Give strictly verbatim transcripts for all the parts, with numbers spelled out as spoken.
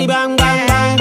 bang bang bang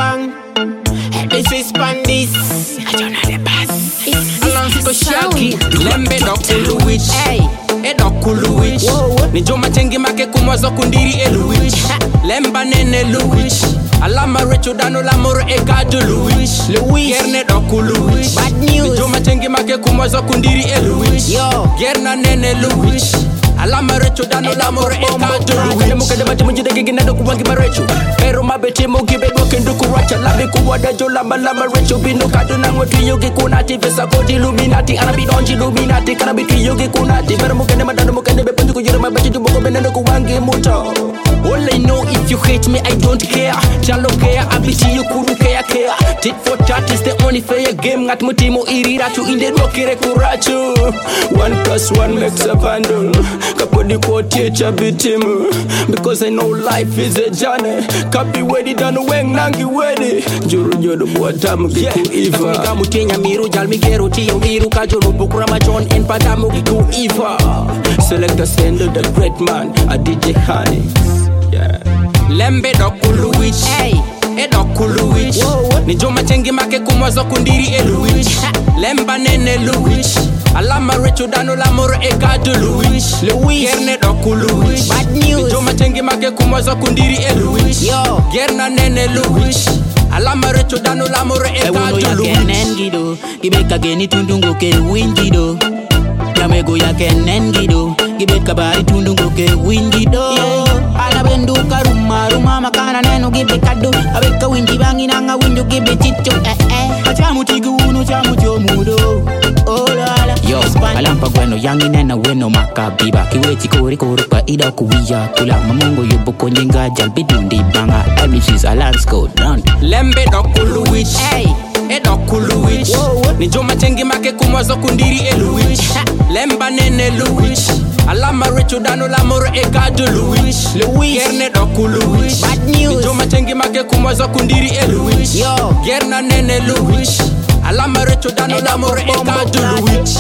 bang. This is Pandis. I don't know the bass. Alonso Shaggy. Lembe dokulu witch. Hey. E dokulu witch. Nijoma chengi make kumwazo kundiri elu witch. Lemba nene lu witch. Alama recho dano la moro e gado lu witch. Gerne dokulu witch. Bad news. Nijoma chengi make kumwazo kundiri elu witch. Yo. Gerna nene lu witch. Alama recho dano la moro e gado lu witch. Muka dema timu jide gigi nado kuwangi marecho. Pero mabeti mo gibe doke nduku racha. Labi kuwada jo lama lama recho. Bino kado na ngoti yogi kunati. Vesa kodi illuminati. Arabi donji illuminati. Karabi tu yogi kunati. Pero muka dema dano muka dema pundu kujura mabechi tu boko benendo kuwangi muto. All I know, if you hate me, I don't care. Jalo care, I bet you couldn't care, care. Tit for tat is the only fair game. Ngat mutimo iriratu in the rokere kurachu. One plus one makes a bundle. Kapodi ko teacher bitimu. Because I know life is a journey. Kapi wedi dano weng nangi wedi. Juru jodo buatamu kiku iva. Kafika mutenya miru jal migero tiyo miru. Kajolo bukura majon en patamu kiku iva. Select a sender, the great man, a D J Honey. Yeah. Lembe dokulu witch. Hey. E dokulu witch. Nijoma chengi make kumwazo kundiri elu witch. Lemba nene lu witch. Alama recho dano la moro e gado lu witch. Gerne dokulu witch. Bad news. Nijoma chengi make kumwazo kundiri elu witch. Yo. Gerna nene lu witch. Alama recho dano la moro e gado lu witch. Gido. Gibeka geni tundungo ke wingido. Yamego ya kenen gido. Gibeka bari tundungo ke wingido. Ala benduka ruma ruma makana neno gibeka do. Abeka wingi bangi nanga windu gibe chicho eh eh. Achamu tigu unu chamu chomudo. Oh la la. Yo, alampa gweno yangi nena weno makabiba. Kiwe chikori koruka ida kuwiya. Kula mamungo yubo konyenga jalbi dundi banga. M Cs Alansko down. Lembe dokulu witch. Hey. E dokulu witch. Nijoma chengi make kumwazo kundiri elu witch. Lemba nene lu witch. Alama recho dano la moro e gado lu witch. Gerne dokulu witch. Bad news. Nijoma chengi make kumwazo kundiri elu witch. Yo. Gerna nene lu witch. Alama recho dano la moro e gado lu witch.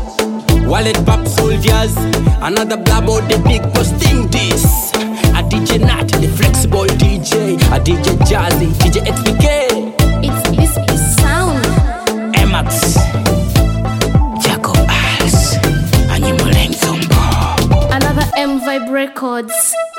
Wallet pop soldiers. Another blabo the big boss thing this. A D J Nat, the flexible D J. A D J Jazzy, D J X P K. It's this is sound. Emax. Jaco Alice. Animal Zombo. Another M Vibe Records.